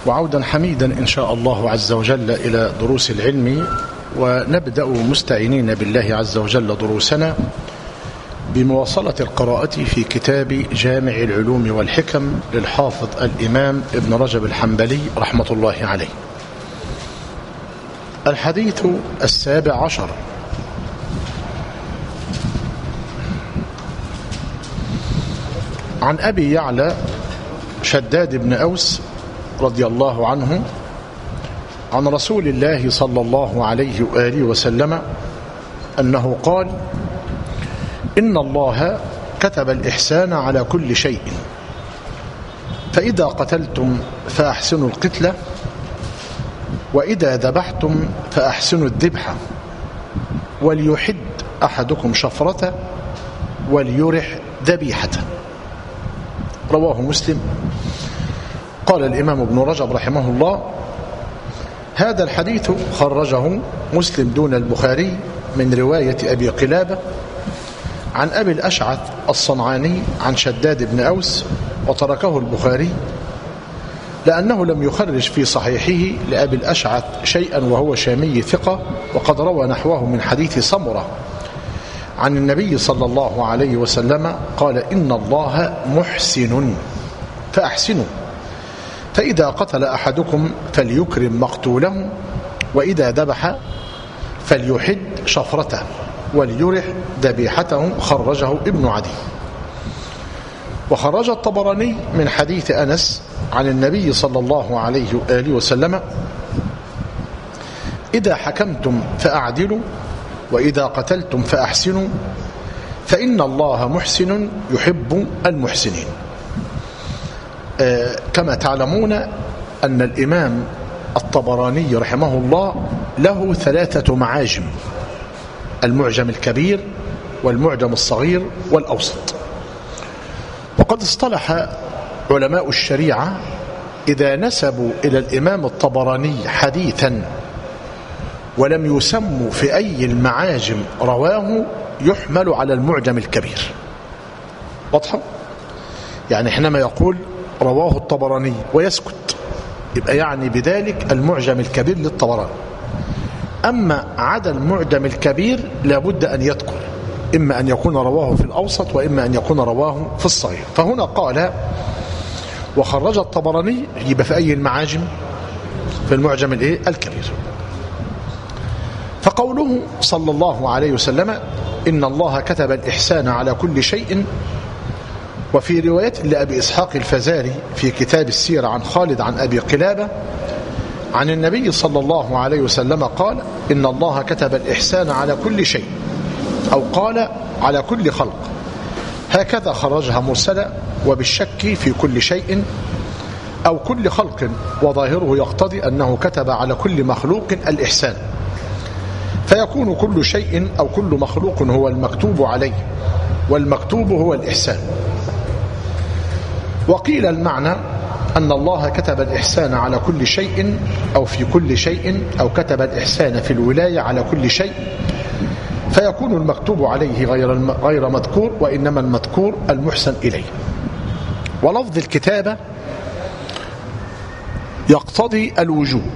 وعودا حميدا إن شاء الله عز وجل إلى دروس العلم، ونبدأ مستعينين بالله عز وجل دروسنا بمواصلة القراءة في كتاب جامع العلوم والحكم للحافظ الإمام ابن رجب الحنبلي رحمة الله عليه. الحديث 17 عن أبي يعلى شداد بن أوس رضي الله عنه عن رسول الله صلى الله عليه وآله وسلم أنه قال: إن الله كتب الإحسان على كل شيء، فإذا قتلتم فأحسنوا القتلة، وإذا ذبحتم فأحسنوا الذبحة، وليحد أحدكم شفرته وليرح ذبيحته. رواه مسلم. قال الإمام ابن رجب رحمه الله: هذا الحديث خرجه مسلم دون البخاري من رواية أبي قلابة عن أبي الأشعث الصنعاني عن شداد بن أوس، وتركه البخاري لأنه لم يخرج في صحيحه لأبي الأشعث شيئا وهو شامي ثقة، وقد روى نحوه من حديث سمرة عن النبي صلى الله عليه وسلم قال: إن الله محسن فأحسنوا، فإذا قتل أحدكم فليكرم مقتوله، وإذا ذبح فليحد شفرته وليرح ذبيحته. خرجه ابن عدي. وخرج الطبراني من حديث أنس عن النبي صلى الله عليه وآله وسلم: إذا حكمتم فأعدلوا، وإذا قتلتم فأحسنوا، فإن الله محسن يحب المحسنين. كما تعلمون أن الإمام الطبراني رحمه الله له 3 معاجم: المعجم الكبير والمعجم الصغير والأوسط. وقد اصطلح علماء الشريعة إذا نسبوا إلى الإمام الطبراني حديثا ولم يسموا في أي المعاجم رواه يحمل على المعجم الكبير. واضح؟ يعني حينما يقول رواه الطبراني ويسكت، يبقى يعني بذلك المعجم الكبير للطبراني. أما عدا المعجم الكبير لابد أن يذكر إما أن يكون رواه في الأوسط وإما أن يكون رواه في الصغير. فهنا قال: وخرج الطبراني، يبقى في أي المعاجم؟ في المعجم الكبير. فقوله صلى الله عليه وسلم: إن الله كتب الإحسان على كل شيء. وفي رواية لأبي إسحاق الفزاري في كتاب السيرة عن خالد عن أبي قلابة عن النبي صلى الله عليه وسلم قال: إن الله كتب الإحسان على كل شيء، أو قال على كل خلق. هكذا خرجها مرسلة وبالشك في كل شيء أو كل خلق، وظاهره يقتضي أنه كتب على كل مخلوق الإحسان، فيكون كل شيء أو كل مخلوق هو المكتوب عليه، والمكتوب هو الإحسان. وقيل المعنى أن الله كتب الإحسان على كل شيء أو في كل شيء، أو كتب الإحسان في الولاية على كل شيء، فيكون المكتوب عليه غير مذكور، وإنما المذكور المحسن إليه. ولفظ الكتابة يقتضي الوجوب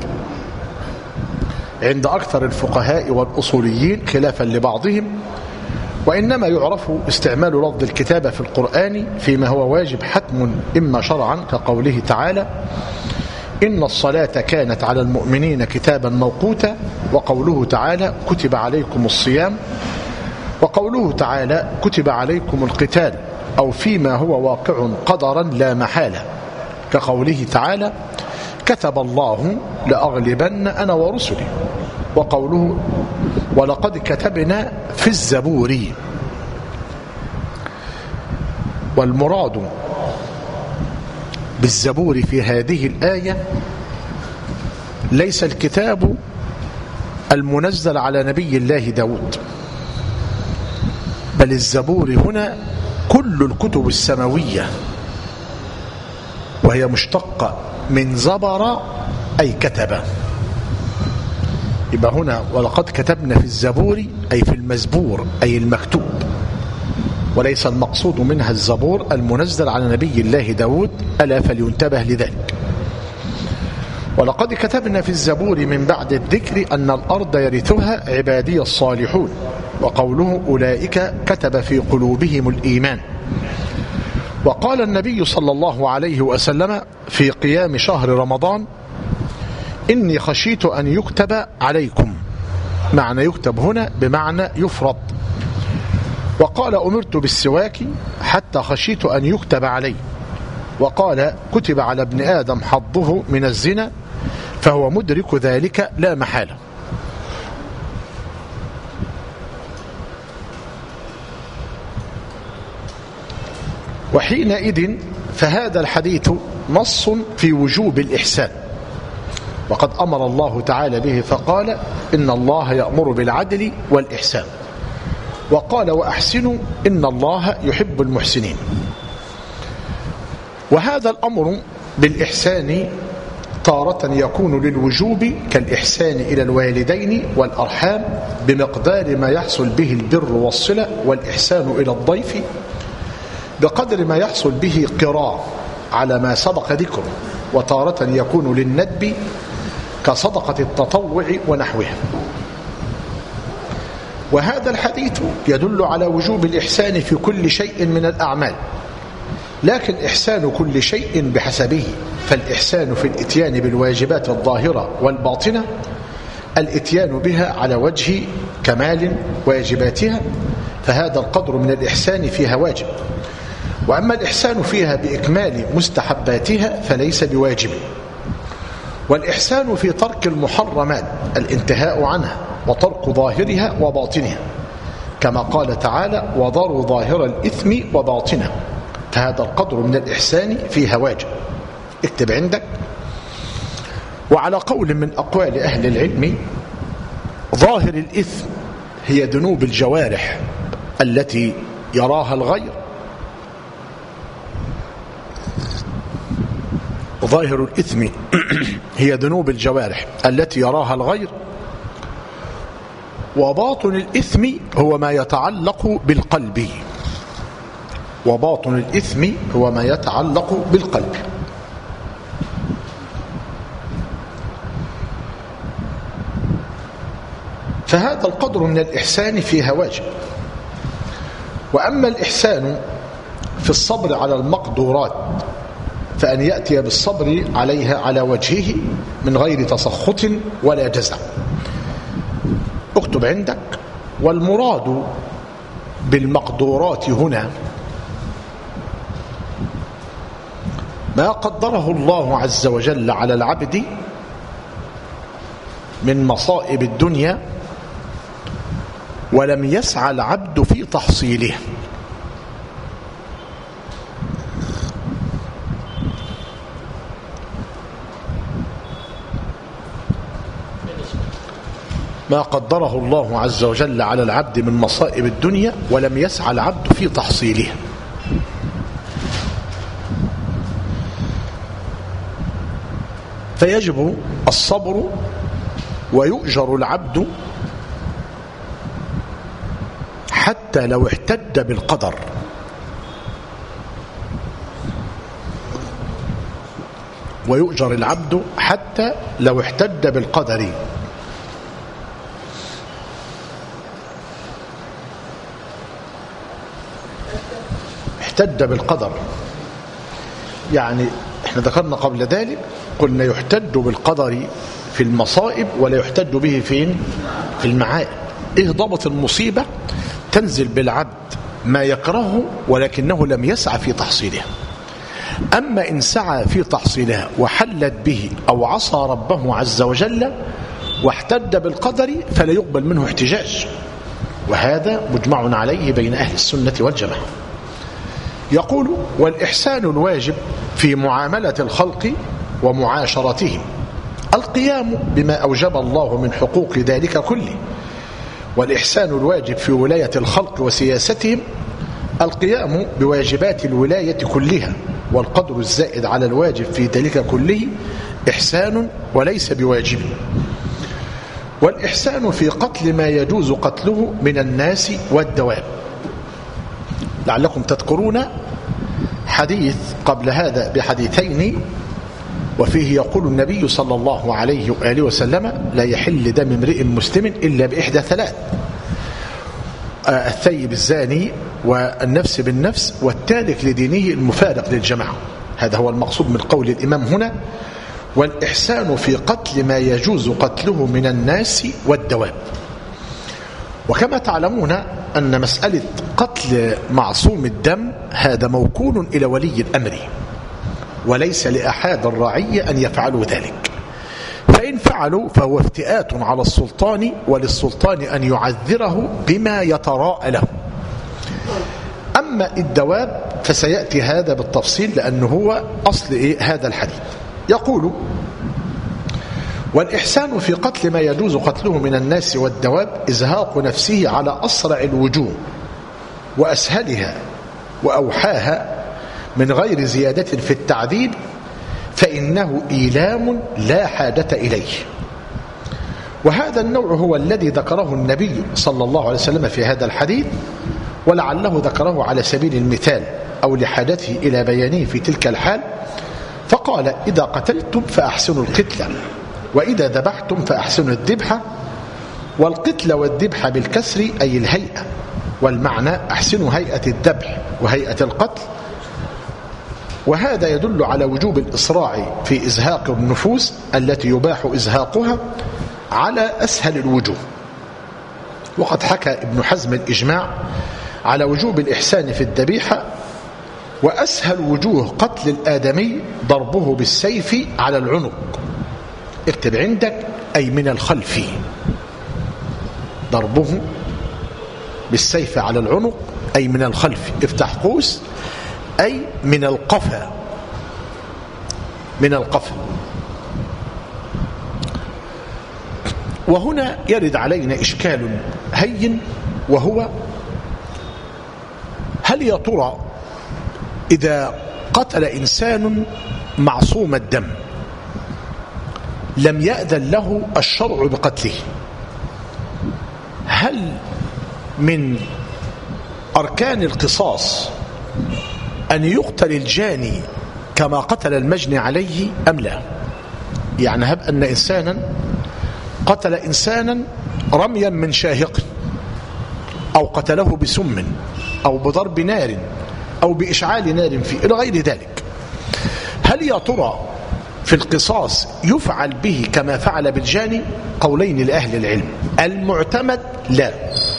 عند أكثر الفقهاء والأصوليين خلافا لبعضهم، وإنما يعرف استعمال لفظ الكتابة في القرآن فيما هو واجب حتم إما شرعا، كقوله تعالى: إن الصلاة كانت على المؤمنين كتابا موقوتا، وقوله تعالى: كتب عليكم الصيام، وقوله تعالى: كتب عليكم القتال، أو فيما هو واقع قدرا لا محالة، كقوله تعالى: كتب الله لأغلبن أنا ورسلي، وقوله: ولقد كتبنا في الزبور. والمراد بالزبور في هذه الآية ليس الكتاب المنزل على نبي الله داود، بل الزبور هنا كل الكتب السماوية، وهي مشتقة من زبر أي كتب. يبقى هنا ولقد كتبنا في الزبور أي في المزبور أي المكتوب، وليس المقصود منها الزبور المنزل على نبي الله داود، ألا فلينتبه لذلك. ولقد كتبنا في الزبور من بعد الذكر أن الأرض يرثها عبادي الصالحون، وقوله أولئك كتب في قلوبهم الإيمان. وقال النبي صلى الله عليه وسلم في قيام شهر رمضان: إني خشيت أن يكتب عليكم. معنى يكتب هنا بمعنى يفرض. وقال: أمرت بالسواك حتى خشيت أن يكتب علي. وقال: كتب على ابن آدم حظه من الزنا فهو مدرك ذلك لا محالة. وحينئذ فهذا الحديث نص في وجوب الإحسان، وقد أمر الله تعالى به فقال: إن الله يأمر بالعدل والإحسان. وقال: وأحسنوا إن الله يحب المحسنين. وهذا الأمر بالإحسان تارة يكون للوجوب كالإحسان إلى الوالدين والأرحام بمقدار ما يحصل به البر والصلة، والإحسان إلى الضيف بقدر ما يحصل به قراء على ما سبق ذكره. وتارة يكون للندب كصدقة التطوع ونحوها. وهذا الحديث يدل على وجوب الإحسان في كل شيء من الأعمال، لكن إحسان كل شيء بحسبه. فالإحسان في الإتيان بالواجبات الظاهرة والباطنة الإتيان بها على وجه كمال واجباتها، فهذا القدر من الإحسان فيها واجب. وأما الإحسان فيها بإكمال مستحباتها فليس بواجب. والإحسان في ترك المحرمات الانتهاء عنها وترك ظاهرها وباطنها، كما قال تعالى: وذروا ظاهر الإثم وباطنه، فهذا القدر من الإحسان فيها واجب. اكتب عندك. وعلى قول من أقوال أهل العلم ظاهر الإثم هي ذنوب الجوارح التي يراها الغير. ظاهر الإثم هي ذنوب الجوارح التي يراها الغير. وباطن الإثم هو ما يتعلق بالقلب. وباطن الإثم هو ما يتعلق بالقلب. فهذا القدر من الإحسان فيها واجب. وأما الإحسان في الصبر على المقدورات فأن يأتي بالصبر عليها على وجهه من غير تسخط ولا جزع. اكتب عندك. والمراد بالمقدورات هنا ما قدره الله عز وجل على العبد من مصائب الدنيا ولم يسعى العبد في تحصيله. ما قدره الله عز وجل على العبد من مصائب الدنيا ولم يسعى العبد في تحصيلها. فيجب الصبر ويؤجر العبد حتى لو احتج بالقدر. ويؤجر العبد حتى لو احتج بالقدر. احتج بالقدر يعني احنا ذكرنا قبل ذلك قلنا يحتج بالقدر في المصائب ولا يحتج به فين؟ في المعائب. ايه ضبط المصيبة؟ تنزل بالعبد ما يكرهه ولكنه لم يسعى في تحصيلها. أما إن سعى في تحصيلها وحلت به أو عصى ربه عز وجل واحتج بالقدر فلا يقبل منه احتجاج، وهذا مجمع عليه بين أهل السنة والجماعة. يقول: والإحسان الواجب في معاملة الخلق ومعاشرتهم القيام بما أوجب الله من حقوق ذلك كله. والإحسان الواجب في ولاية الخلق وسياستهم القيام بواجبات الولاية كلها، والقدر الزائد على الواجب في ذلك كله إحسان وليس بواجب. والإحسان في قتل ما يجوز قتله من الناس والدواب. لعلكم تذكرون حديث قبل هذا بحديثين وفيه يقول النبي صلى الله عليه وآله وسلم: لا يحل دم امرئ مسلم إلا بإحدى ثلاث: الثيب الزاني، والنفس بالنفس، والتارك لدينه المفارق للجماعة. هذا هو المقصود من قول الإمام هنا: والإحسان في قتل ما يجوز قتله من الناس والدواب. وكما تعلمون أن مسألة قتل معصوم الدم هذا موكول إلى ولي الأمر، وليس لأحد الرعية أن يفعلوا ذلك، فإن فعلوا فهو افتئات على السلطان، وللسلطان أن يعذره بما يتراءى له. أما الدواب فسيأتي هذا بالتفصيل لأنه هو أصل هذا الحديث. يقول: والإحسان في قتل ما يجوز قتله من الناس والدواب إزهاق نفسه على أسرع الوجوه وأسهلها وأوحاها من غير زيادة في التعذيب، فإنه إيلام لا حاجة إليه. وهذا النوع هو الذي ذكره النبي صلى الله عليه وسلم في هذا الحديث، ولعله ذكره على سبيل المثال أو لحاجته إلى بيانه في تلك الحال، فقال: إذا قتلتم فأحسنوا القتلة، وإذا ذبحتم فأحسنوا الذبحة. والقتل والذبح بالكسر أي الهيئة، والمعنى أحسنوا هيئة الذبح وهيئة القتل. وهذا يدل على وجوب الإسراع في إزهاق النفوس التي يباح إزهاقها على أسهل الوجوه. وقد حكى ابن حزم الإجماع على وجوب الإحسان في الذبيحة، وأسهل وجوه قتل الآدمي ضربه بالسيف على العنق. اكتب عندك: أي من الخلف، ضربه بالسيف على العنق أي من الخلف، افتح قوس، أي من القفا، من القفا. وهنا يرد علينا إشكال هين، وهو: هل يا ترى إذا قتل إنسان معصوم الدم لم يأذن له الشرع بقتله، هل من أركان القصاص أن يقتل الجاني كما قتل المجني عليه أم لا؟ يعني هب أن إنسانا قتل إنسانا رميا من شاهق، أو قتله بسم، أو بضرب نار، أو بإشعال نار فيه، إلى غير ذلك، هل يا ترى في القصاص يفعل به كما فعل بالجاني؟ قولين لأهل العلم. المعتمد لا،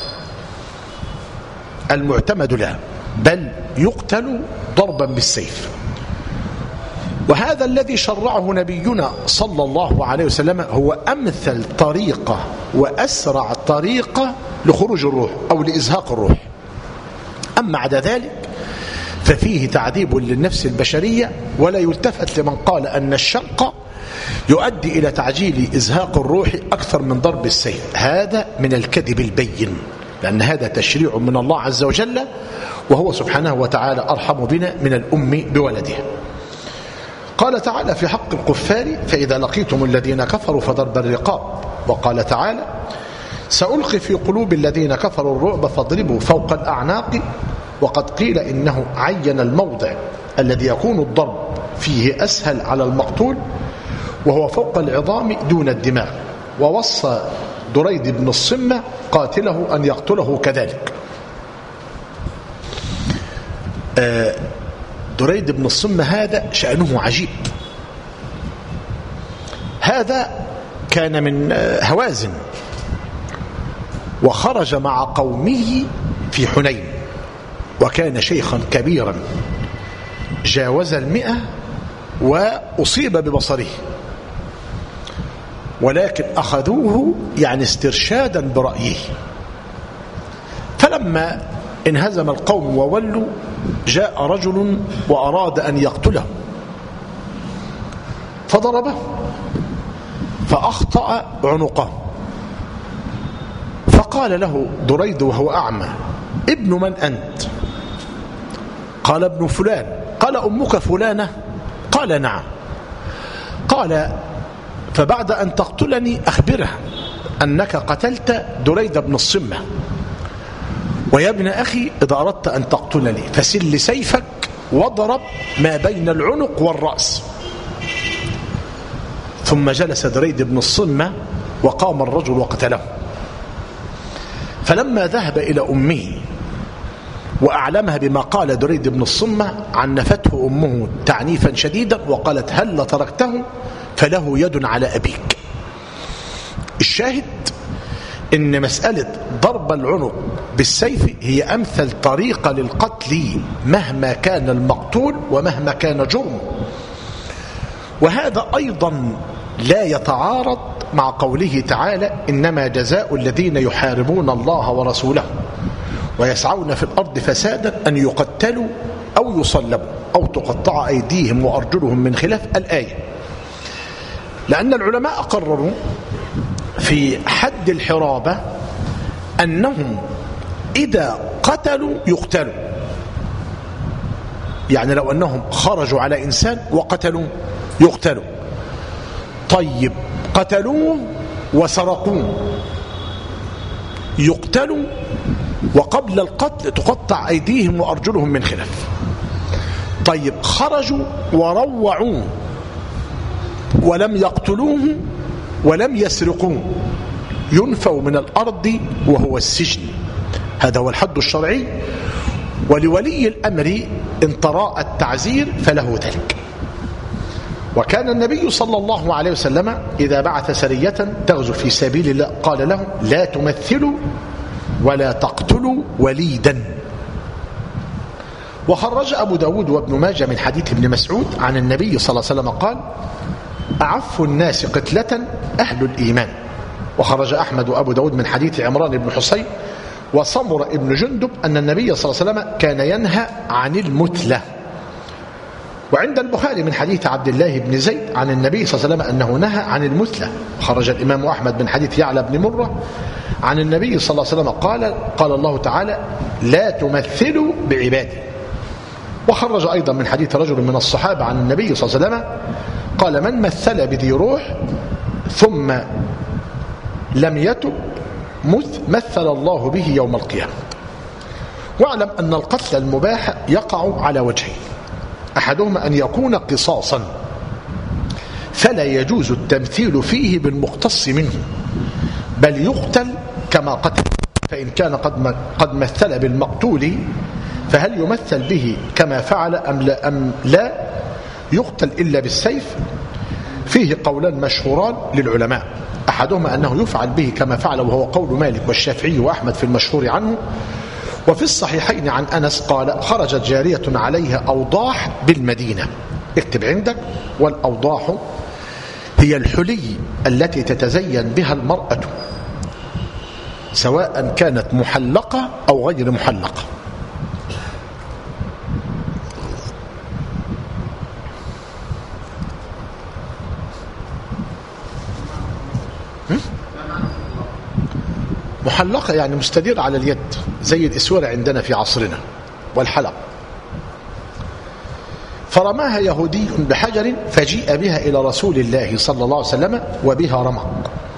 المعتمد لا، بل يقتل ضربا بالسيف. وهذا الذي شرعه نبينا صلى الله عليه وسلم هو أمثل طريقة وأسرع طريقة لخروج الروح أو لإزهاق الروح. أما عدا ذلك ففيه تعذيب للنفس البشرية، ولا يلتفت لمن قال أن الشق يؤدي إلى تعجيل إزهاق الروح أكثر من ضرب السيف. هذا من الكذب البين، لأن هذا تشريع من الله عز وجل، وهو سبحانه وتعالى أرحم بنا من الأم بولده. قال تعالى في حق الكفار: فإذا لقيتم الذين كفروا فضرب الرقاب. وقال تعالى: سألقي في قلوب الذين كفروا الرعب فاضربوا فوق الأعناق. وقد قيل إنه عين الموضع الذي يكون الضرب فيه أسهل على المقتول، وهو فوق العظام دون الدماغ. ووصى دريد بن الصمة قاتله أن يقتله كذلك. دريد بن الصمة هذا شأنه عجيب. هذا كان من هوازن، وخرج مع قومه في حنين، وكان شيخا كبيرا جاوز 100 وأصيب ببصره، ولكن أخذوه يعني استرشادا برأيه. فلما انهزم القوم وولوا جاء رجل وأراد أن يقتله فضربه فأخطأ عنقه، فقال له دريد وهو أعمى: ابن من أنت؟ قال: ابن فلان. قال: أمك فلانة؟ قال: نعم. قال: فبعد أن تقتلني أخبره أنك قتلت دريد بن الصمة، ويا ابن أخي إذا أردت أن تقتلني فسل سيفك واضرب ما بين العنق والرأس. ثم جلس دريد بن الصمة وقام الرجل وقتله. فلما ذهب إلى أمه وأعلمها بما قال دريد بن الصمة عنفته أمه تعنيفا شديدا وقالت هل تركته فله يد على أبيك. الشاهد إن مسألة ضرب العنق بالسيف هي أمثل طريقة للقتل مهما كان المقتول ومهما كان جرمه. وهذا أيضا لا يتعارض مع قوله تعالى إنما جزاء الذين يحاربون الله ورسوله ويسعون في الأرض فسادا أن يقتلوا أو يصلبوا أو تقطع أيديهم وأرجلهم من خلاف الآية. لأن العلماء قرروا في حد الحرابة أنهم إذا قتلوا يقتلوا، يعني لو أنهم خرجوا على إنسان وقتلوا يقتلوا. طيب قتلوه وسرقوه يقتلوا، وقبل القتل تقطع أيديهم وأرجلهم من خلاف. طيب خرجوا وروعوه ولم يقتلوه ولم يسرقوه ينفوا من الأرض وهو السجن. هذا هو الحد الشرعي، ولولي الأمر إن تراءى التعزير فله ذلك. وكان النبي صلى الله عليه وسلم إذا بعث سرية تغزو في سبيل الله قال لهم لا تمثلوا ولا تقتلوا وليدا. وخرج أبو داود وابن ماجه من حديث ابن مسعود عن النبي صلى الله عليه وسلم قال أعف الناس قتلة أهل الإيمان. وخرج أحمد وأبو داود من حديث عمران بن حسين وصمر ابن جندب أن النبي صلى الله عليه وسلم كان ينهى عن المثلة. وعند البخاري من حديث عبد الله بن زيد عن النبي صلى الله عليه وسلم أنه نهى عن المثلة. خرج الإمام أحمد من حديث يعلى بن مرة عن النبي صلى الله عليه وسلم قال الله تعالى لا تمثلوا بعبادي. وخرج أيضا من حديث رجل من الصحابة عن النبي صلى الله عليه وسلم قال من مثل بذي روح ثم لم يتب مثل الله به يوم القيامة. واعلم أن القتل المباح يقع على وجهين، أحدهما أن يكون قصاصا فلا يجوز التمثيل فيه بالمقتص منه بل يقتل كما قتل. فإن كان قد مثل بالمقتول فهل يمثل به كما فعل أم لا يقتل إلا بالسيف؟ فيه قولان مشهوران للعلماء، أحدهما أنه يفعل به كما فعل وهو قول مالك والشافعي وأحمد في المشهور عنه. وفي الصحيحين عن أنس قال خرجت جارية عليها أوضاح بالمدينة. اكتب عندك، والأوضاح هي الحلي التي تتزين بها المرأة سواء كانت محلقة أو غير محلقة. محلقة يعني مستدير على اليد زي الإسورة عندنا في عصرنا والحلق. فرماها يهودي بحجر فجيء بها إلى رسول الله صلى الله عليه وسلم وبها رمق.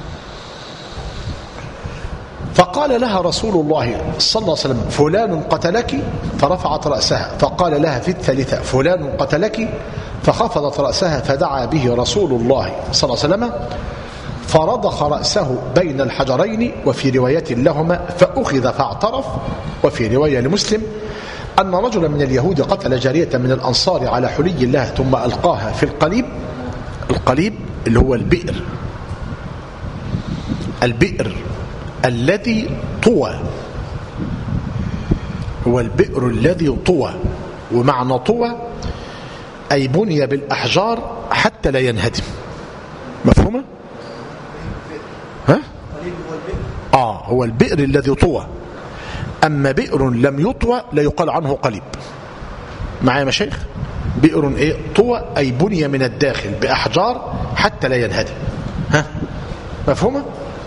فقال لها رسول الله صلى الله عليه وسلم فلان قتلك؟ فرفعت رأسها. فقال لها في الثالثة فلان قتلك؟ فخفضت رأسها. فدعا به رسول الله صلى الله عليه وسلم فرضخ رأسه بين الحجرين، وفي رواية لهما فأخذ فاعترف. وفي رواية لمسلم أن رجلا من اليهود قتل جارية من الأنصار على حلي الله ثم ألقاها في القليب. القليب اللي هو البئر الذي طوى، هو البئر الذي طوى. ومعنى طوى أي بني بالأحجار حتى لا ينهدم. مفهومة؟ هو البئر الذي طوى. أما بئر لم يطوى لا يقال عنه قليب. معايا مشايخ؟ بئر ايه طوى أي بني من الداخل بأحجار حتى لا ينهدم. مفهومة؟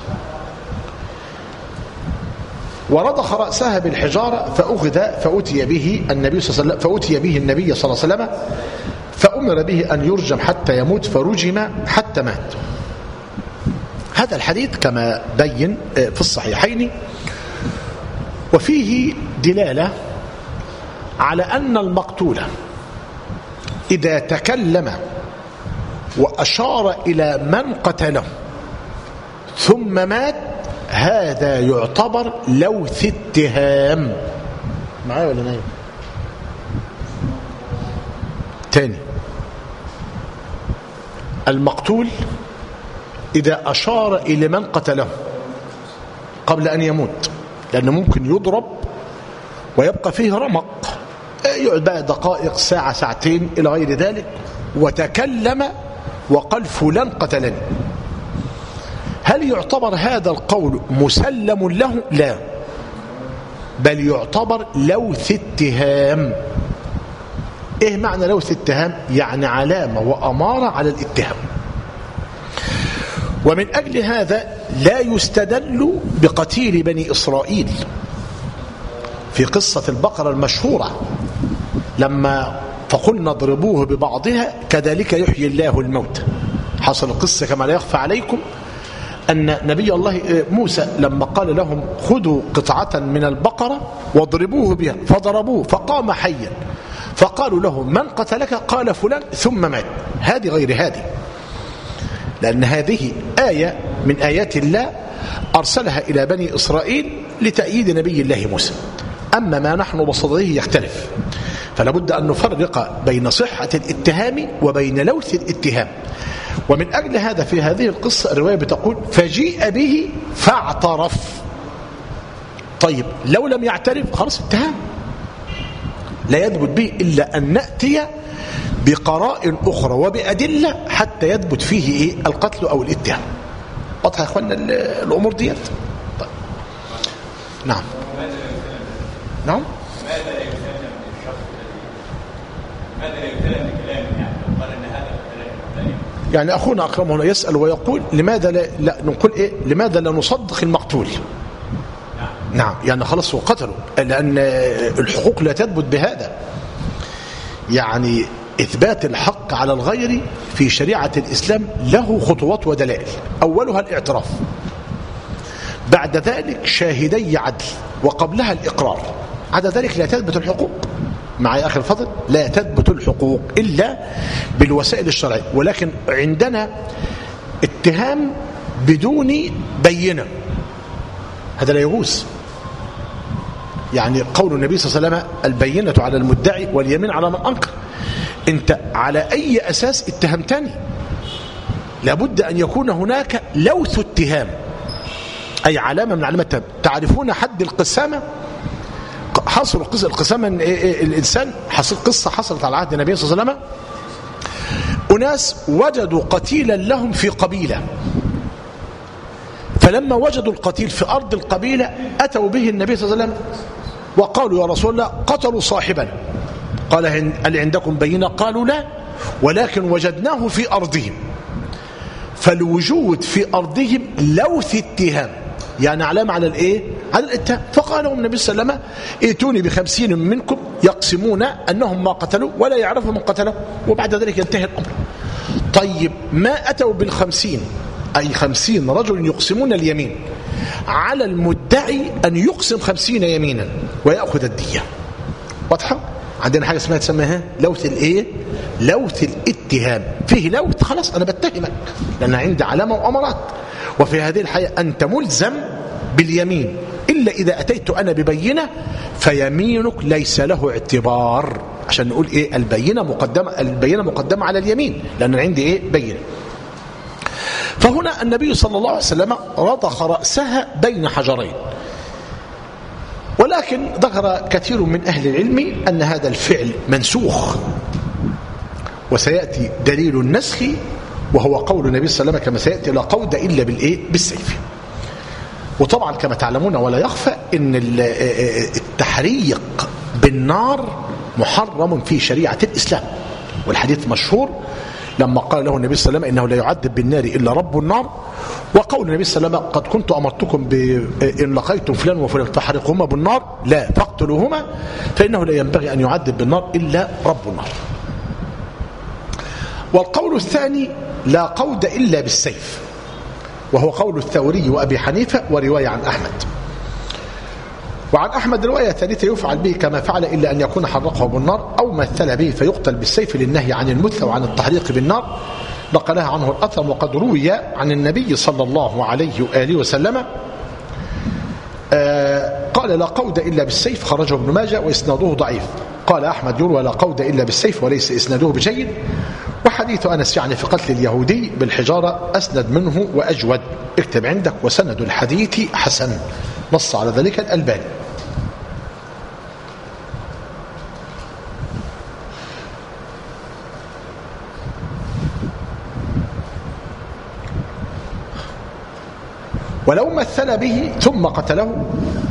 ورضخ رأسها بالحجارة فأخذ فأتي به النبي صلى الله عليه وسلم فأمر به أن يرجم حتى يموت فرجم حتى مات. هذا الحديث كما بين في الصحيحين، وفيه دلالة على أن المقتول إذا تكلم وأشار إلى من قتله ثم مات، هذا يعتبر لوث اتهام. معايا ولا نايم؟ تاني، المقتول إذا أشار إلى من قتله قبل أن يموت، لأنه ممكن يضرب ويبقى فيه رمق، يقعد بقى دقائق، ساعة، ساعتين إلى غير ذلك، وتكلم وقال فلان قتلني، هل يعتبر هذا القول مسلم له؟ لا، بل يعتبر لوث اتهام. ايه معنى لوث اتهام؟ يعني علامة وأمارة على الاتهام. ومن أجل هذا لا يستدل بقتيل بني إسرائيل في قصة البقرة المشهورة لما فقلنا اضربوه ببعضها كذلك يحيي الله الموتى. حصل القصة كما لا يخفى عليكم أن نبي الله موسى لما قال لهم خذوا قطعة من البقرة واضربوه بها، فضربوه فقام حيا، فقالوا له من قتلك؟ قال فلان، ثم مات. هذه غير هذه، لأن هذه آية من آيات الله أرسلها إلى بني إسرائيل لتأييد نبي الله موسى. أما ما نحن بصدده يختلف، فلا بد أن نفرق بين صحة الاتهام وبين لوث الاتهام. ومن أجل هذا في هذه القصة الرواية بتقول فجيء به فاعترف. طيب لو لم يعترف خلاص اتهام، لا يثبت به إلا أن نأتي بقراء أخرى وبأدلة حتى يثبت فيه إيه؟ القتل أو الاتهام. واضح يا إخواننا الأمور ديت؟ طيب. نعم نعم. يعني أخونا أكرم هنا يسأل ويقول لماذا لا نقول إيه؟ لماذا لا نصدق المقتول؟ نعم، يعني خلاص هو قتله، لأن الحقوق لا تثبت بهذا. يعني إثبات الحق على الغير في شريعة الإسلام له خطوات ودلائل، أولها الاعتراف، بعد ذلك شاهدي عدل، وقبلها الإقرار. عدا ذلك لا تثبت الحقوق. معي أخي الفضل، لا تثبت الحقوق إلا بالوسائل الشرعية. ولكن عندنا اتهام بدون بينة، هذا لا يجوز. يعني قول النبي صلى الله عليه وسلم البينة على المدعي واليمين على من أنكر. أنت على أي أساس اتهمتني؟ لابد أن يكون هناك لوث اتهام، أي علامة من علامات التهم. تعرفون حد القسامة؟ حصل القسامة الإنسان، حصل قصة حصلت على عهد النبي صلى الله عليه وسلم. أناس وجدوا قتيلا لهم في قبيلة، فلما وجدوا القتيل في أرض القبيلة أتوا به النبي صلى الله عليه وسلم وقالوا يا رسول الله قتلوا صاحبنا. قال هل عندكم بينة؟ قالوا لا، ولكن وجدناه في أرضهم. فالوجود في أرضهم لوث اتهام، يعني علامة على الإيه؟ على الاتهام. فقال لهم النبي صلى الله عليه وسلم ائتوني ب50 منكم يقسمون أنهم ما قتلوا ولا يعرفوا من قتله، وبعد ذلك ينتهي الأمر. طيب ما أتوا بال50، أي 50 رجل يقسمون اليمين، على المدعي أن يقسم 50 يمينا ويأخذ الدية. واضحة؟ عندنا حاجة اسمها تسميها لوث الإيه؟ لوث الاتهام. فيه لوث، خلاص أنا بتهمك لأن عندي علامة وأمرات. وفي هذه الحياة أنت ملزم باليمين، إلا إذا أتيت أنا ببينة فيمينك ليس له اعتبار، عشان نقول إيه؟ البينة مقدمة على اليمين، لأن عندي إيه؟ بينة. فهنا النبي صلى الله عليه وسلم رضخ رأسها بين حجرين، ولكن ذكر كثير من أهل العلم أن هذا الفعل منسوخ، وسيأتي دليل النسخ وهو قول النبي صلى الله عليه وسلم كما سيأتي لا قود إلا بالسيف. وطبعا كما تعلمون ولا يخفى أن التحريق بالنار محرم في شريعة الإسلام، والحديث مشهور لما قال له النبي صلى الله عليه وسلم إنه لا يعذب بالنار إلا رب النار، وقول النبي صلى الله عليه وسلم قد كنت أمرتكم إن لقيتم فلان وفلان فحرقهما بالنار لا فاقتلوهما فإنه لا ينبغي أن يعذب بالنار إلا رب النار. والقول الثاني لا قود إلا بالسيف، وهو قول الثوري وأبي حنيفة ورواية عن أحمد. وعن أحمد رواية ثالثة يفعل به كما فعل إلا أن يكون حرقه بالنار أو مثل به فيقتل بالسيف للنهي عن المثل وعن التحريق بالنار، نقلها عنه الأثر، وقد روي عن النبي صلى الله عليه وآله وسلم قال لا قود إلا بالسيف، خرجه ابن ماجه وإسناده ضعيف. قال أحمد يروى لا قود إلا بالسيف وليس إسناده بجيد. وحديث أنس يعني في قتل اليهودي بالحجارة أسند منه وأجود. اكتب عندك وسند الحديث حسن، نص على ذلك الألباني. ولو مثل به ثم قتله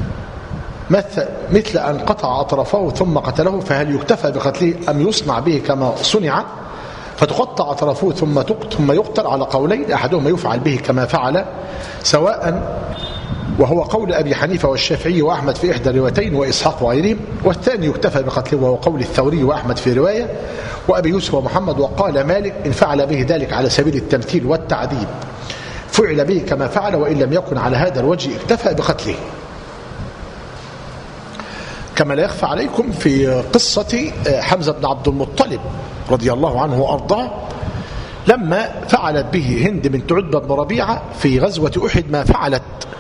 مثل أن قطع أطرافه ثم قتله، فهل يكتفى بقتله أم يصنع به كما صنع فتقطع أطرافه ثم يقتل؟ على قولين، أحدهما يفعل به كما فعل سواء، وهو قول أبي حنيفة والشافعي وأحمد في إحدى الروايتين وإسحاق وغيرهم، والثاني يكتفى بقتله وهو قول الثوري وأحمد في رواية وأبي يوسف ومحمد. وقال مالك إن فعل به ذلك على سبيل التمثيل والتعذيب فعل به كما فعل، وإن لم يكن على هذا الوجه اكتفى بقتله. كما لا يخفى عليكم في قصة حمزة بن عبد المطلب رضي الله عنه وأرضاه لما فعلت به هند بنت عتبة بن ربيعة في غزوة أحد ما فعلت،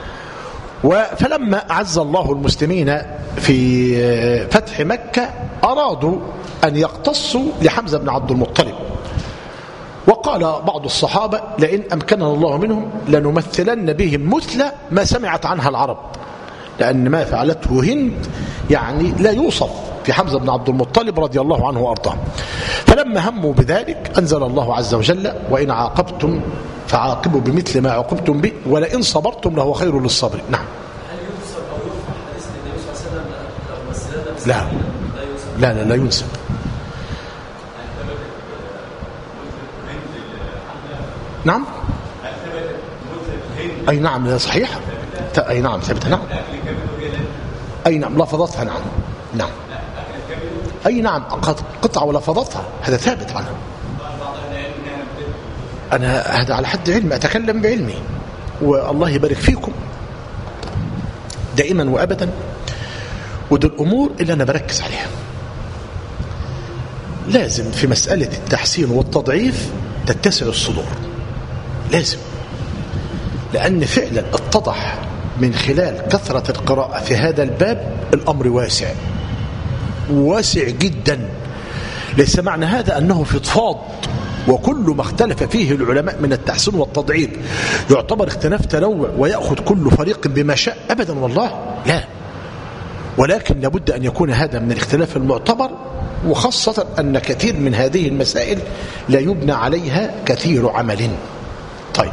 فلما أعز الله المسلمين في فتح مكة أرادوا أن يقتصوا لحمزة بن عبد المطلب، وقال بعض الصحابة لئن أمكننا الله منهم لنمثلن بهم مثل ما سمعت عنها العرب، لأن ما فعلته هند يعني لا يوصف في حمزة بن عبد المطلب رضي الله عنه وأرضاه. فلما هموا بذلك أنزل الله عز وجل وإن عاقبتم فعاقبوا بمثل ما عوقبتم به ولئن صبرتم لهو خير للصابرين. نعم. هل ينسب أو يرفع حديث النبي صلى الله عليه وسلم لا ينسب. نعم. أي نعم صحيح. أي نعم ثبت. نعم. أي نعم لفظتها. نعم. أي نعم قطع ولفظتها، هذا ثابت عنها. أنا هذا على حد علمي، أتكلم بعلمي، والله يبارك فيكم دائما وأبدا. ودي الأمور اللي أنا بركز عليها. لازم في مسألة التحسين والتضعيف تتسع الصدور، لازم، لأن فعلا اتضح من خلال كثرة القراءة في هذا الباب الأمر واسع جدا. ليس معنى هذا أنه فضفاض وكل ما اختلف فيه العلماء من التحسين والتضعيف يعتبر اختلاف تنوع ويأخذ كل فريق بما شاء، أبدا والله لا، ولكن لابد أن يكون هذا من الاختلاف المعتبر، وخاصة أن كثير من هذه المسائل لا يبنى عليها كثير عمل. طيب،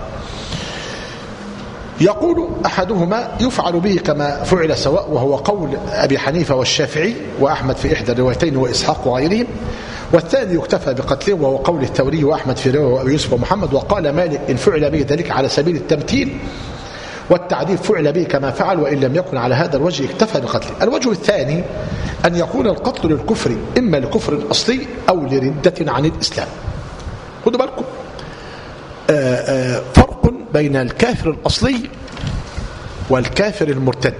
يقول أحدهما يفعل به كما فعل سواء، وهو قول أبي حنيفة والشافعي وأحمد في إحدى الروايتين وإسحاق وغيرهم، والثاني يكتفى بقتله وهو قول الثوري وأحمد في رواية وأبي يوسف ومحمد. وقال مالك إن فعل به ذلك على سبيل التمثيل والتعذيب فعل به كما فعل، وإن لم يكن على هذا الوجه اكتفى بقتله. الوجه الثاني أن يكون القتل للكفر، إما لكفر أصلي أو لردة عن الإسلام. خذوا بالكم، فرق بين الكافر الأصلي والكافر المرتد.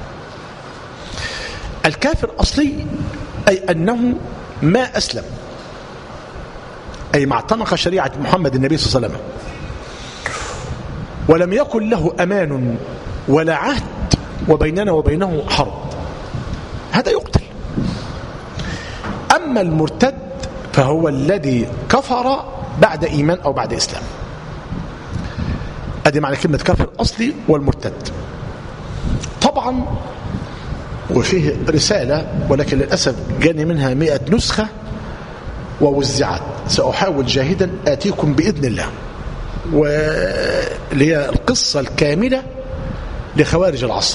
الكافر الأصلي أي أنه ما أسلم، أي ما اعتنق شريعة محمد النبي صلى الله عليه وسلم، ولم يكن له أمان ولا عهد وبيننا وبينه حرب، هذا يقتل. أما المرتد فهو الذي كفر بعد إيمان أو بعد إسلام. أدي معنى كلمة كافر أصلي والمرتد. طبعا وفيه رسالة ولكن للأسف جاني منها 100 نسخة ووزعت، سأحاول جاهدا آتيكم بإذن الله، واللي هي القصة الكاملة لخوارج العصر،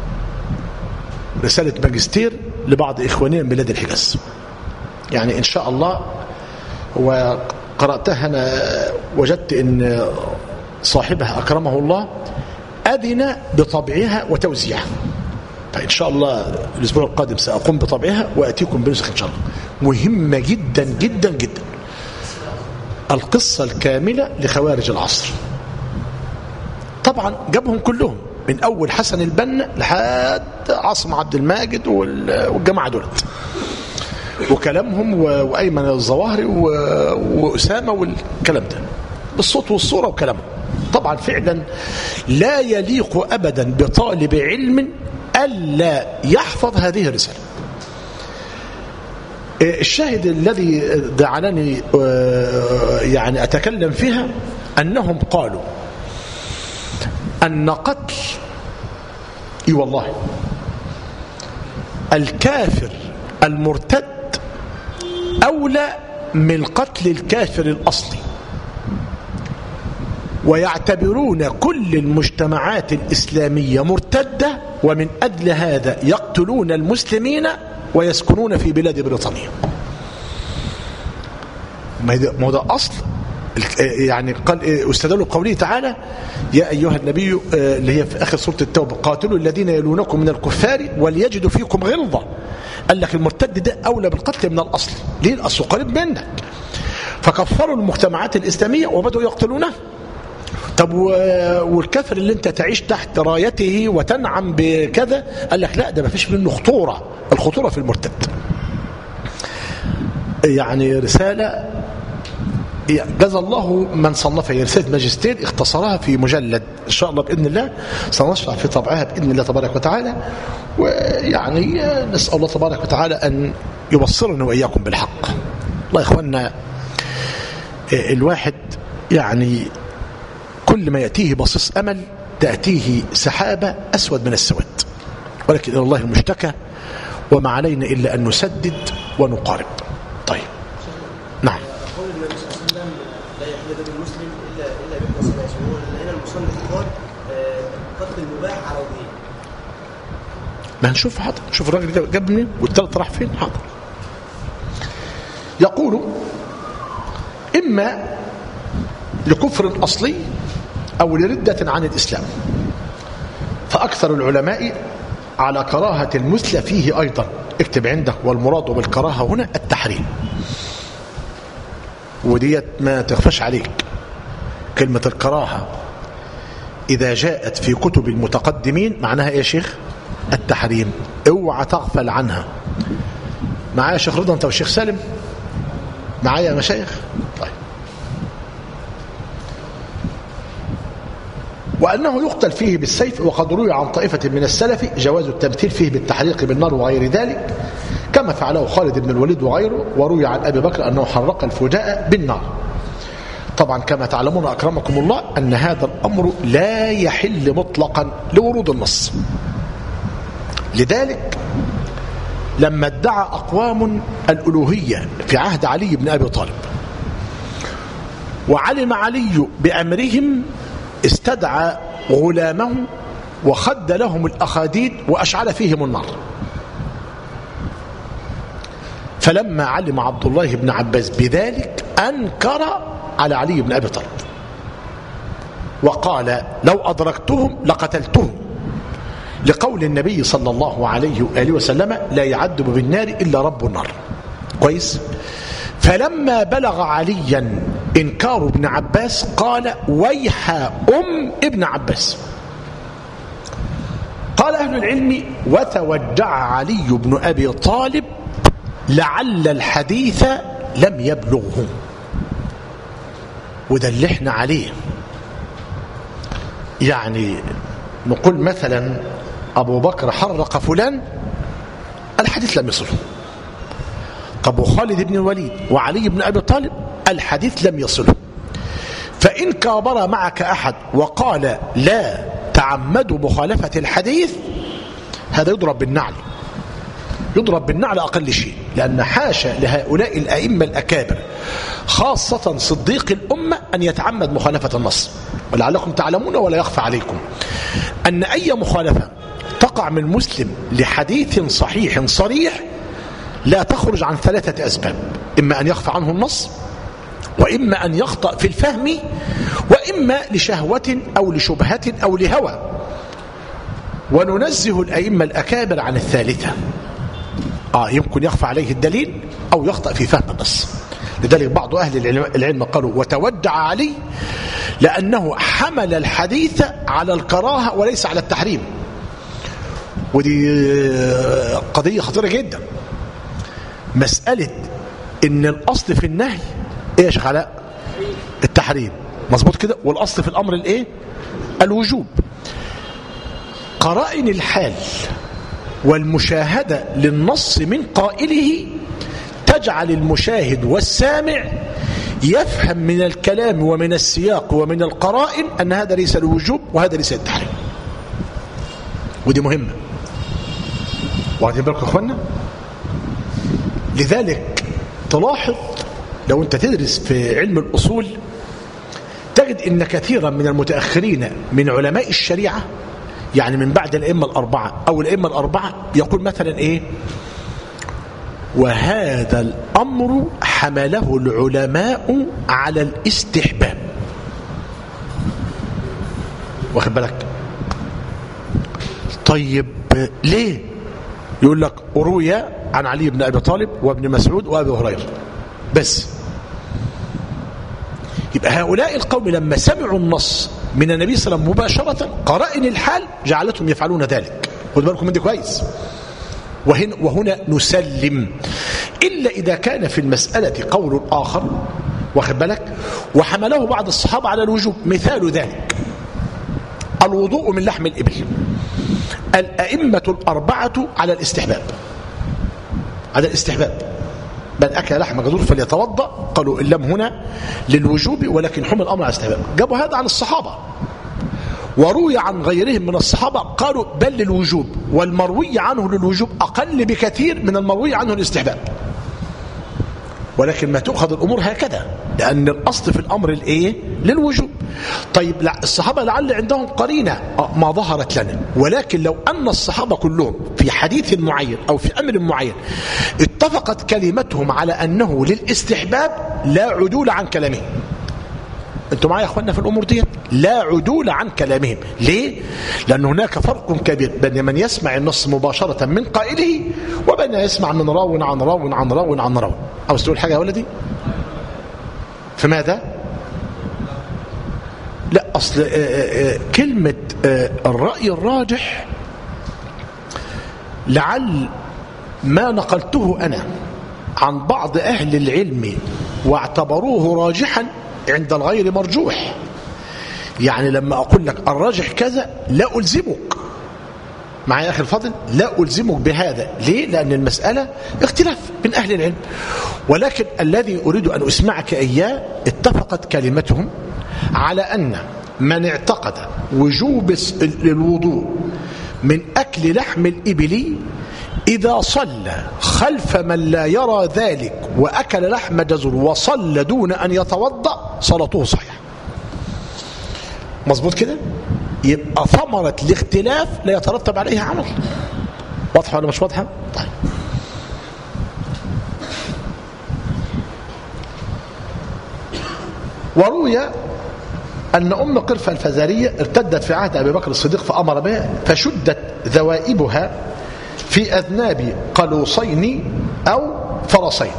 رسالة ماجستير لبعض إخواني من بلاد الحجاز، يعني إن شاء الله. وقرأتها أنا وجدت أن صاحبها أكرمه الله أذن بطبعها وتوزيعها، فإن شاء الله الأسبوع القادم سأقوم بطبعها وأتيكم بنسخ إن شاء الله. مهمة جدا جدا جدا، القصة الكاملة لخوارج العصر. طبعا جابهم كلهم من أول حسن البنا لحد عاصم عبد الماجد والجماعة دولت، وكلامهم وأيمن الظواهري وأسامة والكلام ده. الصوت والصورة وكلامه. طبعا فعلا لا يليق أبدا بطالب علم ألا يحفظ هذه الرسالة. الشاهد الذي دعاني يعني أتكلم فيها أنهم قالوا أن قتل والله الكافر المرتد أولى من قتل الكافر الأصلي، ويعتبرون كل المجتمعات الإسلامية مرتدة، ومن أجل هذا يقتلون المسلمين ويسكنون في بلاد بريطانيا. ما هو ده أصل يعني. قال استدلوا قوله تعالى يا أيها النبي اللي هي في آخر سورة التوبة قاتلوا الذين يلونكم من الكفار وليجدوا فيكم غلظة. قال لك المرتد ده أولى بالقتل من الأصل. ليه؟ الأصل قريب منك. فكفروا المجتمعات الإسلامية وبدأوا يقتلونه. طب والكافر اللي انت تعيش تحت رايته وتنعم بكذا، قال لك لا، ده ما فيش منه خطورة. الخطورة في المرتد. يعني رسالة جزا الله من صنفها، رسالة ماجستير اختصرها في مجلد إن شاء الله بإذن الله، سنشرع في طبعها بإذن الله تبارك وتعالى. ويعني نسأل الله تبارك وتعالى أن يبصرنا وإياكم بالحق. الله يا إخواننا، الواحد يعني كل ما يأتيه بصيص أمل تأتيه سحابة أسود من السواد، ولكن إلى الله المشتكى، وما علينا إلا أن نسدد ونقارب. طيب نعم. لا يحل دم المسلم الا بإحدى ثلاث. هنا المصنف قال قتل المباح على وجهين. ما هنشوف. حاضر، نشوف الراجل ده جاب منين والثالث راح فين. حاضر. يقول إما لكفر أصلي أو لردة عن الإسلام، فأكثر العلماء على كراهة المثلى فيه أيضا. اكتب عندك والمراد بالكراهة هنا التحريم، وديت ما تخفش عليك. كلمة الكراهة إذا جاءت في كتب المتقدمين معناها إيه يا شيخ؟ التحريم. اوعى تغفل عنها. معايا شيخ رضا أنت والشيخ سالم؟ معايا يا مشايخ؟ طيب. وأنه يقتل فيه بالسيف، وقد روي عن طائفة من السلف جواز التمثيل فيه بالتحريق بالنار وغير ذلك، كما فعله خالد بن الوليد وغيره. وروي عن أبي بكر أنه حرق الفجاء بالنار. طبعا كما تعلمون أكرمكم الله أن هذا الأمر لا يحل مطلقا لورود النص. لذلك لما ادعى أقوام الألوهية في عهد علي بن أبي طالب وعلم علي بأمرهم، استدعى غلامه وخد لهم الأخاديد وأشعل فيهم النار. فلما علم عبد الله بن عباس بذلك أنكر على علي بن أبي طالب وقال لو أدركتهم لقتلتهم، لقول النبي صلى الله عليه وآله وسلم لا يعذب بالنار إلا رب النار. كويس. فلما بلغ عليا إنكار ابن عباس قال ويح ابن عباس. قال أهل العلم وتوجع علي بن أبي طالب لعل الحديث لم يبلغه. وده اللي احنا عليه. يعني نقول مثلا أبو بكر حرق فلان، الحديث لم يصله. طب وخالد بن الوليد وعلي بن أبي طالب الحديث لم يصله. فإن كابر معك أحد وقال لا تعمدوا مخالفة الحديث، هذا يضرب بالنعل. يضرب بالنعل أقل شيء، لأن حاشا لهؤلاء الأئمة الأكابر خاصة صديق الأمة أن يتعمد مخالفة النص. ولعلكم تعلمون ولا يخفى عليكم أن أي مخالفة تقع من مسلم لحديث صحيح صريح لا تخرج عن ثلاثة أسباب: إما أن يخفى عنه النص، وإما أن يخطأ في الفهم، وإما لشهوة أو لشبهة أو لهوى. وننزه الأئمة الأكابر عن الثالثة. يمكن يخفى عليه الدليل أو يخطأ في فهم النص. لذلك بعض أهل العلم قالوا وتودع علي لأنه حمل الحديث على الكراهة وليس على التحريم. ودي قضية خطيرة جدا. مسألة إن الأصل في النهي إيش علاء؟ التحريم. مظبوط كده. والأصل في الأمر الإيه؟ الوجوب. قرائن الحال والمشاهدة للنص من قائله تجعل المشاهد والسامع يفهم من الكلام ومن السياق ومن القرائن أن هذا ليس الوجوب وهذا ليس التحريم. ودي مهمة، واخدين بالكم يا اخوانا؟ لذلك تلاحظ لو انت تدرس في علم الأصول تجد ان كثيرا من المتأخرين من علماء الشريعة، يعني من بعد الأئمة الأربعة أو الأئمة الأربعة، يقول مثلا إيه؟ وهذا الأمر حمله العلماء على الاستحباب. واخد بالك؟ طيب ليه؟ يقول لك روي عن علي بن أبي طالب وابن مسعود وأبي هريرة بس. يبقى هؤلاء القوم لما سمعوا النص من النبي صلى الله عليه وسلم مباشرة قرائن الحال جعلتهم يفعلون ذلك. خد بالكم من دي كويس. وهنا نسلم إلا إذا كان في المسألة قول آخر، واخد بالك، وحمله بعض الصحابة على الوجوب. مثال ذلك الوضوء من لحم الإبل. الأئمة الأربعة على الاستحباب، على الاستحباب. من أكل لحم جزور فليتوضأ. قالوا إن لم هنا للوجوب ولكن حمل الأمر على الاستحباب. جابوا هذا عن الصحابة. وروي عن غيرهم من الصحابة قالوا بل للوجوب، والمروي عنه للوجوب أقل بكثير من المروي عنه الاستحباب. ولكن ما تؤخذ الأمور هكذا، لأن الأصل في الأمر الإيه؟ للوجوب. طيب الصحابة لعل عندهم قرينة ما ظهرت لنا، ولكن لو أن الصحابة كلهم في حديث معين أو في أمر معين اتفقت كلمتهم على أنه للاستحباب لا عدول عن كلامهم. أنتم معي يا أخوانا في الأمور دي؟ لا عدول عن كلامهم. ليه؟ لأن هناك فرق كبير بين من يسمع النص مباشرة من قائله وبين يسمع من راو عن راو عن راو عن راو. أو تقول حاجة يا ولدي؟ فماذا؟ لا، أصل كلمة الرأي الراجح لعل ما نقلته أنا عن بعض أهل العلم واعتبروه راجحا عند الغير مرجوح. يعني لما أقول لك الراجح كذا لا ألزمك، معي يا أخي الفضل، لا ألزمك بهذا. ليه؟ لأن المسألة اختلاف بين أهل العلم. ولكن الذي أريد أن أسمعك إياه اتفقت كلمتهم على أن من اعتقد وجوب الوضوء من أكل لحم الإبل إذا صلى خلف من لا يرى ذلك وأكل لحم جزر وصلى دون أن يتوضأ صلاته صحيحة. مظبوط كده؟ يبقى ثمرة الاختلاف لا يترتب عليها عمل. واضحة ولا مش واضحة؟ طيب. وروي أن أم قرفة الفزارية ارتدت في عهد أبي بكر الصديق فأمر بها فشدت ذوائبها في أذناب قلوصين أو فرسين.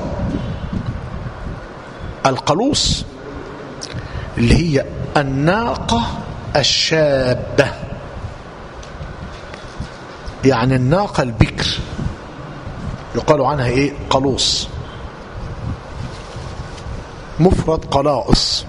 القلوص اللي هي الناقة الشابة، يعني الناقة البكر يقال عنها إيه؟ قلوص. مفرد قلائص.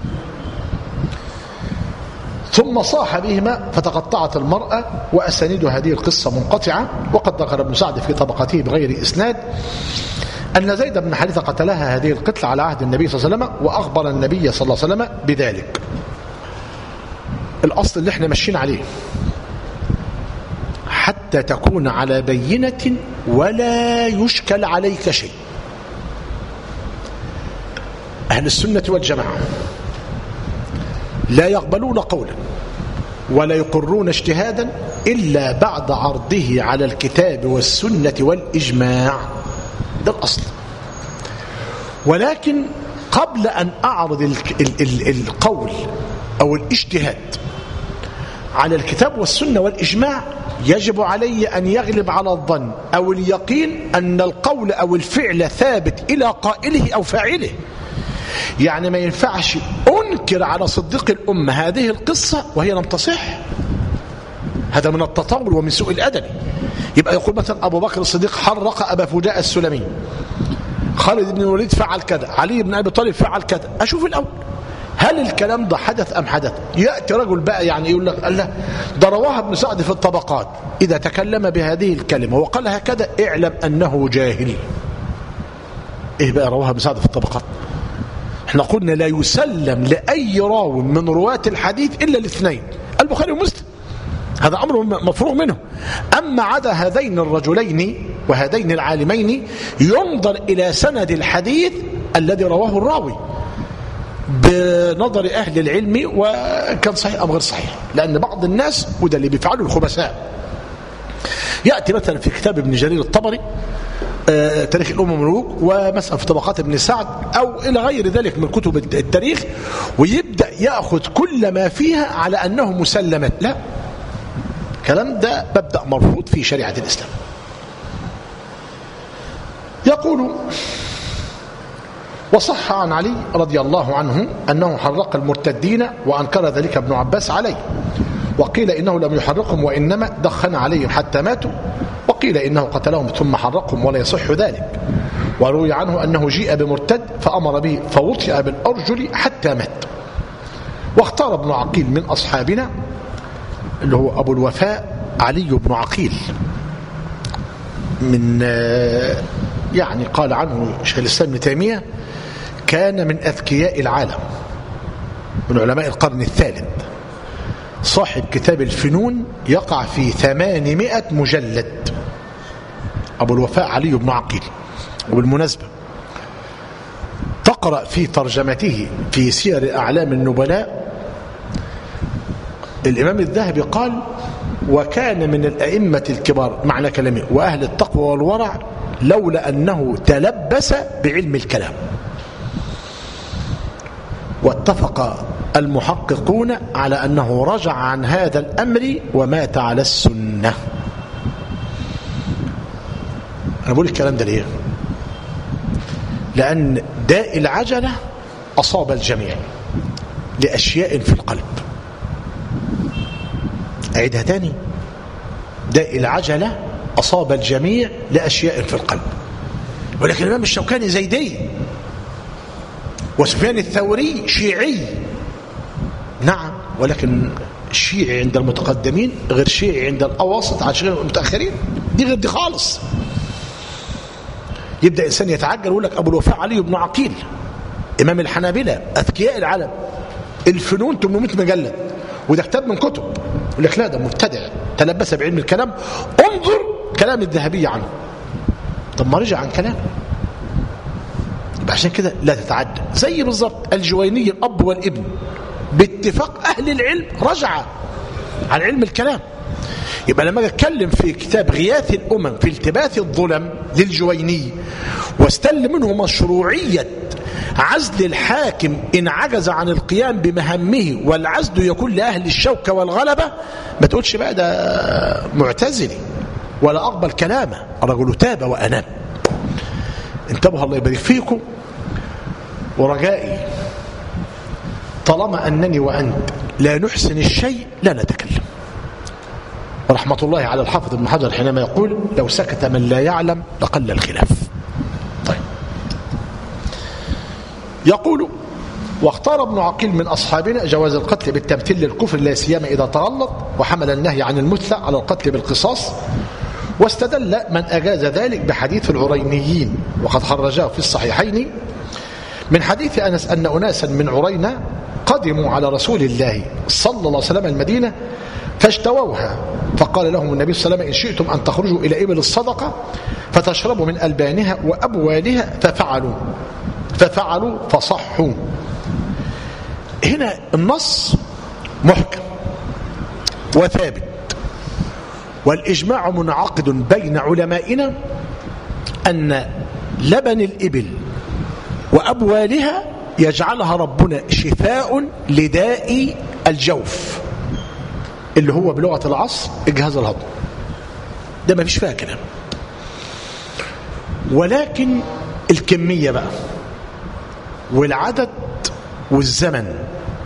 ثم صاح بهما فتقطعت المرأة. وأسانيد هذه القصة منقطعة، وقد ذكر ابن سعد في طبقته بغير إسناد أن زيد بن حارثة قتلها هذه القتلة على عهد النبي صلى الله عليه وسلم، وأخبر النبي صلى الله عليه وسلم بذلك. الأصل اللي احنا ماشيين عليه حتى تكون على بينة ولا يشكل عليك شيء. أهل السنة والجماعة لا يقبلون قولا ولا يقرون اجتهادا إلا بعد عرضه على الكتاب والسنة والإجماع. ده الأصل. ولكن قبل أن أعرض القول أو الاجتهاد على الكتاب والسنة والإجماع يجب علي أن يغلب على الظن أو اليقين أن القول أو الفعل ثابت إلى قائله أو فاعله. يعني ما ينفعش أنكر على صديق الأمة هذه القصة وهي لم تصح. هذا من التطاول ومن سوء الأدب. يبقى يقول مثلا أبو بكر الصديق حرق أبا فجاء السلمي، خالد بن الوليد فعل كذا، علي بن أبي طالب فعل كذا. أشوف الأول هل الكلام ده حدث أم حدث؟ يأتي رجل بقى يعني يقول لك الله ده رواها ابن سعد في الطبقات، إذا تكلم بهذه الكلمة وقال هكذا اعلم أنه جاهل. إيه بقى رواها ابن سعد في الطبقات؟ احنا قلنا لا يسلم لأي راو من رواة الحديث إلا الاثنين، البخاري ومسلم، هذا أمر مفروغ منه. أما عدا هذين الرجلين وهذين العالمين ينظر إلى سند الحديث الذي رواه الراوي بنظر أهل العلم وكان صحيح أم غير صحيح، لأن بعض الناس وده اللي بيفعله الخبثاء، يأتي مثلا في كتاب ابن جرير الطبري تاريخ الأمم والملوك ومثلا في طبقات ابن سعد أو إلى غير ذلك من كتب التاريخ، ويبدأ يأخذ كل ما فيها على أنه مسلمات. لا، الكلام ده مبدأ مرفوض في شريعة الإسلام. يقول وصح عن علي رضي الله عنه أنه حرق المرتدين وأنكر ذلك ابن عباس عليه، وقيل إنه لم يحرقهم وإنما دخن عليهم حتى ماتوا، وقيل إنه قتلهم ثم حرقهم ولا يصح ذلك. وروي عنه أنه جيء بمرتد فأمر به فوطئ بالأرجل حتى مات. واختار ابن عقيل من أصحابنا اللي هو أبو الوفاء علي بن عقيل، من يعني قال عنه شيخ الإسلام ابن تيمية كان من أذكياء العالم، من علماء القرن الثالث، صاحب كتاب الفنون يقع في 800 مجلد، أبو الوفاء علي بن عقيل. وبالمناسبة تقرأ في ترجمته في سير أعلام النبلاء الإمام الذهبي قال وكان من الأئمة الكبار، معنى كلامه، وأهل التقوى والورع، لولا أنه تلبس بعلم الكلام. واتفق المحققون على أنه رجع عن هذا الأمر ومات على السنة. أنا بقول الكلام ده ليه؟ لأن داء العجلة أصاب الجميع لأشياء في القلب. أعيدها تاني، داء العجلة أصاب الجميع لأشياء في القلب. ولكن الإمام الشوكاني زيدي، وسفيان الثوري شيعي، نعم، ولكن الشيعي عند المتقدمين غير شيعي عند الأواسط عشان المتأخرين، دي غير دي خالص. يبدأ إنسان يتعجل ويقول لك أبو الوفاء علي بن عقيل إمام الحنابلة أذكياء العالم، الفنون 800 مجلد، وده كتاب من كتب، يقول لك لا ده مبتدع تلبس بعلم الكلام. انظر كلام الذهبي عنه، طب ما رجع عن كلام، يبقى عشان كده لا تتعدى. زي بالظبط الجويني الأب والابن باتفاق أهل العلم رجع عن علم الكلام. يبقى لما اتكلم في كتاب غياث الأمم في التباس الظلم للجويني واستل منه مشروعية عزل الحاكم إن عجز عن القيام بمهمه، والعزل يكون لأهل الشوكة والغلبة، ما تقولش بقى ده معتزلي ولا أقبل كلامه، الرجل تاب وأناب. انتبهوا الله يبارك فيكم. ورجائي طالما أنني وأنت لا نحسن الشيء لا نتكلم. ورحمة الله على الحافظ ابن حجر حينما يقول لو سكت من لا يعلم لقل الخلاف. طيب، يقول واختار ابن عقيل من أصحابنا جواز القتل بالتمثيل للكفر لا سيما إذا تغلط، وحمل النهي عن المثلى على القتل بالقصاص، واستدل من أجاز ذلك بحديث العرينيين وقد خرجاه في الصحيحين من حديث أنس أن أناسا من عرينة قدموا على رسول الله صلى الله عليه وسلم المدينة فاشتووها، فقال لهم النبي صلى الله عليه وسلم إن شئتم أن تخرجوا إلى إبل الصدقة فتشربوا من ألبانها وأبوالها، ففعلوا فصحوا. هنا النص محكم وثابت، والإجماع منعقد بين علمائنا أن لبن الإبل وأبوالها يجعلها ربنا شفاء لداء الجوف اللي هو بلغة العصر الجهاز الهضمي، ده ما فيش فيها كلام. ولكن الكمية بقى والعدد والزمن،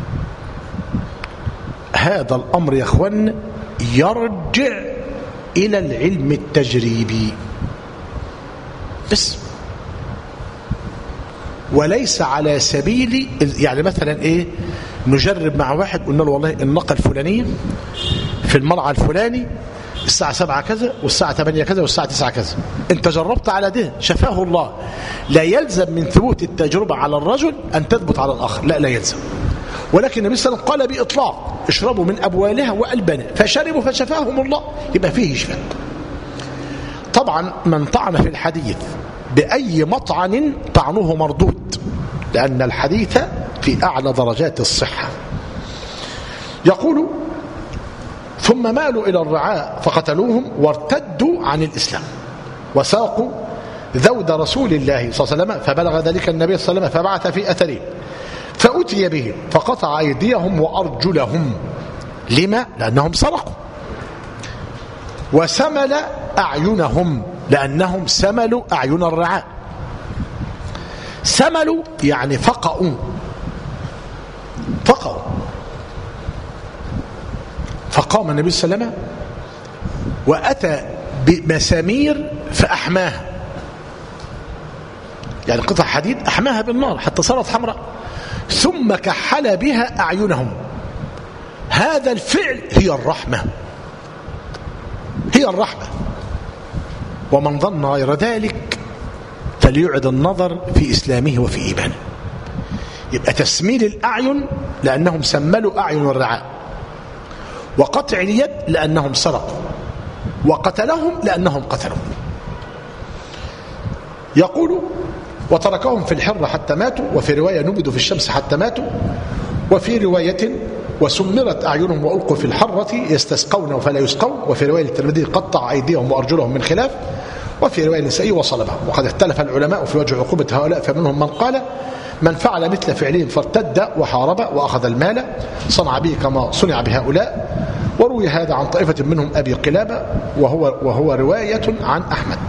هذا الأمر يا أخوان يرجع إلى العلم التجريبي بس. وليس على سبيل يعني مثلا ايه، نجرب مع واحد قلنا له والله الناقة الفلانية في المرعى الفلاني الساعة 7 كذا والساعة 8 كذا والساعة 9 كذا، انت جربت على ده شفاه الله، لا يلزم من ثبوت التجربة على الرجل أن تثبت على الآخر، لا يلزم. ولكن النبي صلى الله عليه وسلم قال بإطلاق اشربوا من أبوالها وألبانها، فشربوا فشفاهم الله، يبقى فيه شفاء. طبعا من طعن في الحديث بأي مطعن طعنه مردود، لأن الحديث في أعلى درجات الصحة. يقول ثم مالوا إلى الرعاء فقتلوهم وارتدوا عن الإسلام وساقوا ذود رسول الله صلى الله عليه وسلم، فبلغ ذلك النبي صلى الله عليه وسلم فبعث في أثرهم فأتي بهم فقطع أيديهم وأرجلهم. لما؟ لأنهم سرقوا. وسمل أعينهم لأنهم سملوا أعين الرعاء. سملوا يعني فقعوا. فقام النبي صلى الله عليه وسلم وأتى بمسامير فأحماها، يعني قطع حديد أحماها بالنار حتى صارت حمراء، ثم كحل بها أعينهم. هذا الفعل هي الرحمة، ومن ظن غير ذلك فليعد النظر في إسلامه وفي إيمانه. يبقى تسميل الأعين لأنهم سملوا أعين الرعاء، وقطع اليد لأنهم سرقوا، وقتلهم لأنهم قتلوا. يقول وتركهم في الحرة حتى ماتوا، وفي رواية نبذوا في الشمس حتى ماتوا، وفي رواية وسمرت أعينهم وألقوا في الحرة يستسقون فلا يسقون، وفي رواية الترمذي قطع أيديهم وأرجلهم من خلاف، وفي رواية النسائي وصلبهم. وقد اختلف العلماء في وجه عقوبة هؤلاء، فمنهم من قال من فعل مثل فعلهم فارتد وحارب وأخذ المال صنع به كما صنع بهؤلاء. وروي هذا عن طائفة منهم أبي قلابة وهو رواية عن أحمد.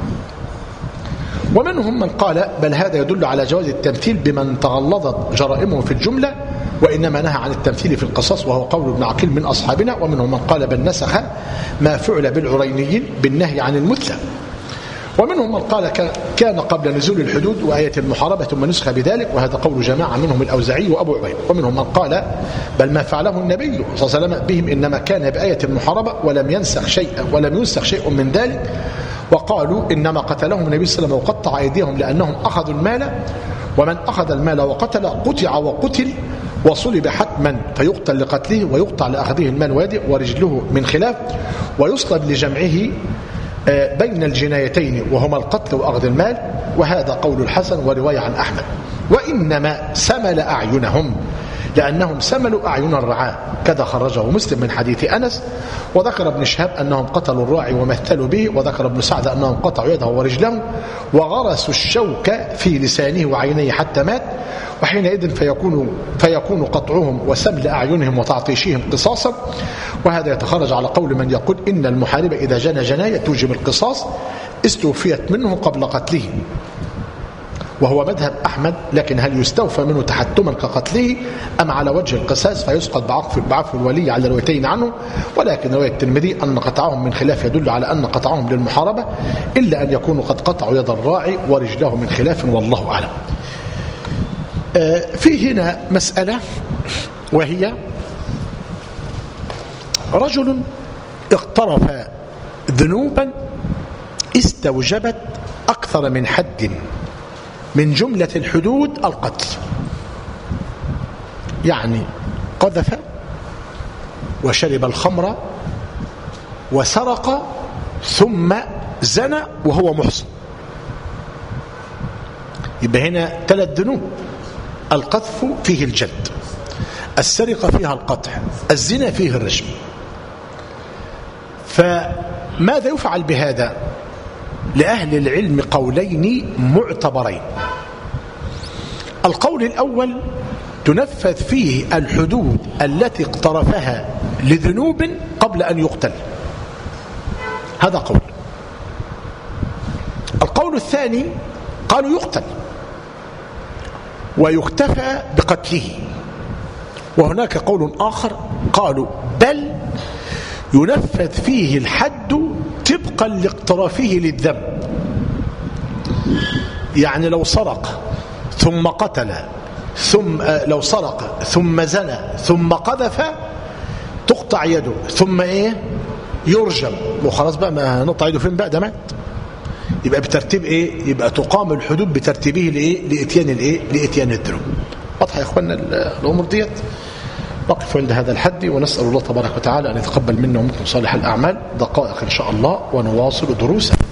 ومنهم من قال بل هذا يدل على جواز التمثيل بمن تغلظت جرائمه في الجملة، وإنما نهى عن التمثيل في القصاص، وهو قول ابن عقيل من أصحابنا. ومنهم من قال بل نسخ ما فعل بالعرينيين بالنهي عن المثلى. ومنهم من قال كان قبل نزول الحدود وآية المحاربة ثم نسخ بذلك، وهذا قول جماعة منهم الأوزاعي وأبو عبيد. ومنهم من قال بل ما فعله النبي صلى الله عليه وسلم بهم إنما كان بآية المحاربة ولم ينسخ شيء من ذلك، وقالوا إنما قتلهم النبي صلى الله عليه وسلم وقطع أيديهم لأنهم أخذوا المال، ومن أخذ المال وقتل قطع وقتل وصلب حتما، فيقتل لقتله ويقطع لأخذه المال ويده ورجله من خلاف، ويصلب لجمعه بين الجنايتين وهما القتل وأخذ المال. وهذا قول الحسن ورواية عن أحمد. وإنما سمل أعينهم لأنهم سملوا أعين الرعاء، كذا خرجه مسلم من حديث أنس. وذكر ابن شهاب أنهم قتلوا الراعي ومثلوا به، وذكر ابن سعد أنهم قطعوا يده ورجله وغرسوا الشوك في لسانه وعينيه حتى مات، وحينئذ فيكون قطعهم وسمل أعينهم وتعطيشهم قصاصا. وهذا يتخرج على قول من يقول إن المحارب إذا جنى جناية توجب القصاص استوفيت منه قبل قتله، وهو مذهب أحمد. لكن هل يستوفى منه تحتما كقتله أم على وجه القصاص فيسقط بعفو الولي على روايتين عنه؟ ولكن رواية الترمذي أن قطعهم من خلاف يدل على أن قطعهم للمحاربة، إلا أن يكونوا قد قطعوا يد الراعي ورجله من خلاف، والله أعلم. في هنا مسألة، وهي رجل اقترف ذنوبا استوجبت أكثر من حد، من جملة الحدود القتل، يعني قذف وشرب الخمر وسرق ثم زنى وهو محصن. يبقى هنا 3 ذنوب: القذف فيه الجلد، السرقة فيها القطع، الزنا فيه الرجم. فماذا يفعل بهذا؟ لأهل العلم قولين معتبرين. القول الأول تنفذ فيه الحدود التي اقترفها لذنوب قبل أن يقتل، هذا قول. القول الثاني قالوا يقتل ويكتفى بقتله. وهناك قول آخر قالوا بل ينفذ فيه الحد طبقا لاقترافه للذنب. يعني لو سرق ثم قتل ثم لو سرق ثم زنى ثم قذف تقطع يده ثم ايه يرجم، وخلاص بقى ما نقطع يده فين بقى، ده مات. يبقى بترتيب ايه؟ يبقى تقام الحدود بترتيبه لايه؟ لاتيان الايه؟ لاتيان الذنوب. واضحه يا اخوانا الامور ديت. نقف عند هذا الحد ونسال الله تبارك وتعالى ان يتقبل منا ومنكم صالح الاعمال. دقائق ان شاء الله ونواصل دروسنا.